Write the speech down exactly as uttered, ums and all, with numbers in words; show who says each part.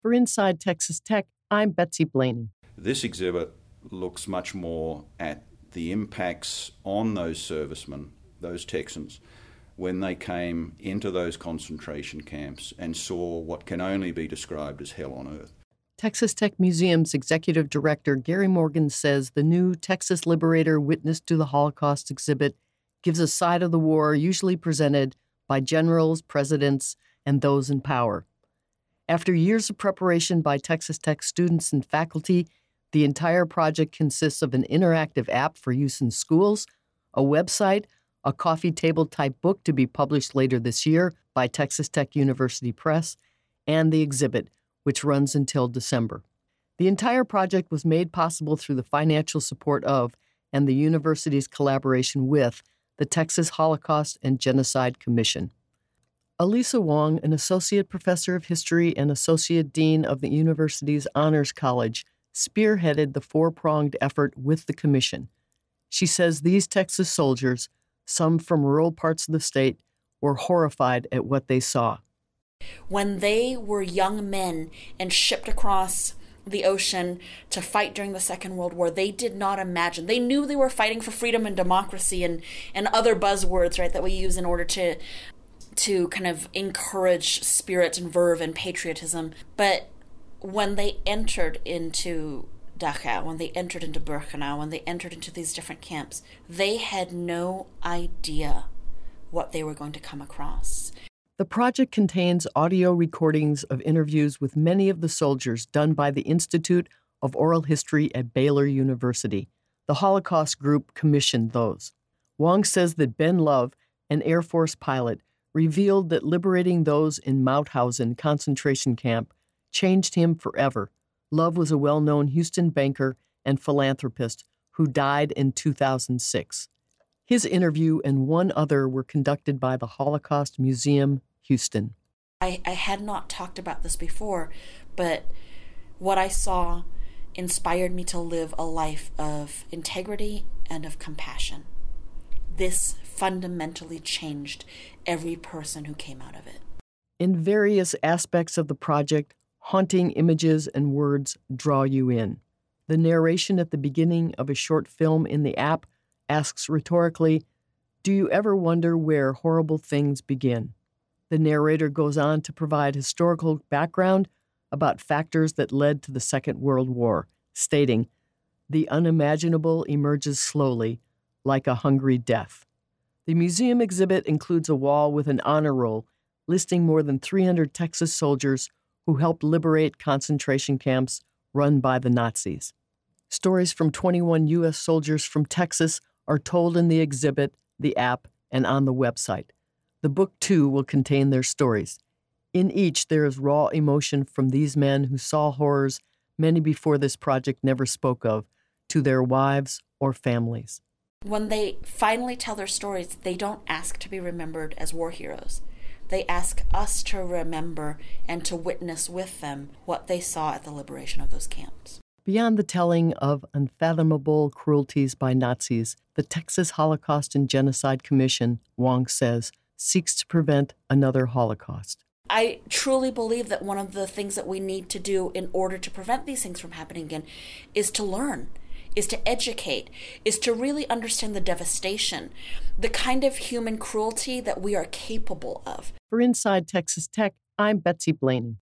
Speaker 1: For Inside Texas Tech, I'm Betsy Blaney.
Speaker 2: This exhibit looks much more at the impacts on those servicemen, those Texans, when they came into those concentration camps and saw what can only be described as hell on earth.
Speaker 1: Texas Tech Museum's executive director, Gary Morgan, says the new Texas Liberator Witness to the Holocaust exhibit gives a side of the war usually presented by generals, presidents, and those in power. After years of preparation by Texas Tech students and faculty, the entire project consists of an interactive app for use in schools, a website, a coffee table-type book to be published later this year by Texas Tech University Press, and the exhibit, which runs until December. The entire project was made possible through the financial support of and the university's collaboration with the Texas Holocaust and Genocide Commission. Elisa Wong, an associate professor of history and associate dean of the university's Honors College, spearheaded the four-pronged effort with the commission. She says these Texas soldiers, some from rural parts of the state, were horrified at what they saw.
Speaker 3: When they were young men and shipped across the ocean to fight during the Second World War, they did not imagine. They knew they were fighting for freedom and democracy and, and other buzzwords, right, that we use in order to to kind of encourage spirit and verve and patriotism. But when they entered into Dachau, when they entered into Birkenau, when they entered into these different camps, they had no idea what they were going to come across.
Speaker 1: The project contains audio recordings of interviews with many of the soldiers done by the Institute of Oral History at Baylor University. The Holocaust group commissioned those. Wong says that Ben Love, an Air Force pilot, revealed that liberating those in Mauthausen concentration camp changed him forever. Love was a well-known Houston banker and philanthropist who died in two thousand six. His interview and one other were conducted by the Holocaust Museum, Houston.
Speaker 3: I, I had not talked about this before, but what I saw inspired me to live a life of integrity and of compassion. This fundamentally changed every person who came out of it.
Speaker 1: In various aspects of the project, haunting images and words draw you in. The narration at the beginning of a short film in the app asks rhetorically, "Do you ever wonder where horrible things begin?" The narrator goes on to provide historical background about factors that led to the Second World War, stating, "The unimaginable emerges slowly, like a hungry death." The museum exhibit includes a wall with an honor roll listing more than three hundred Texas soldiers who helped liberate concentration camps run by the Nazis. Stories from twenty-one U S soldiers from Texas are told in the exhibit, the app, and on the website. The book, too, will contain their stories. In each, there is raw emotion from these men who saw horrors many before this project never spoke of, to their wives or families.
Speaker 3: When they finally tell their stories, they don't ask to be remembered as war heroes. They ask us to remember and to witness with them what they saw at the liberation of those camps.
Speaker 1: Beyond the telling of unfathomable cruelties by Nazis, the Texas Holocaust and Genocide Commission, Wong says, seeks to prevent another Holocaust.
Speaker 3: I truly believe that one of the things that we need to do in order to prevent these things from happening again is to learn, is to educate, is to really understand the devastation, the kind of human cruelty that we are capable of.
Speaker 1: For Inside Texas Tech, I'm Betsy Blaney.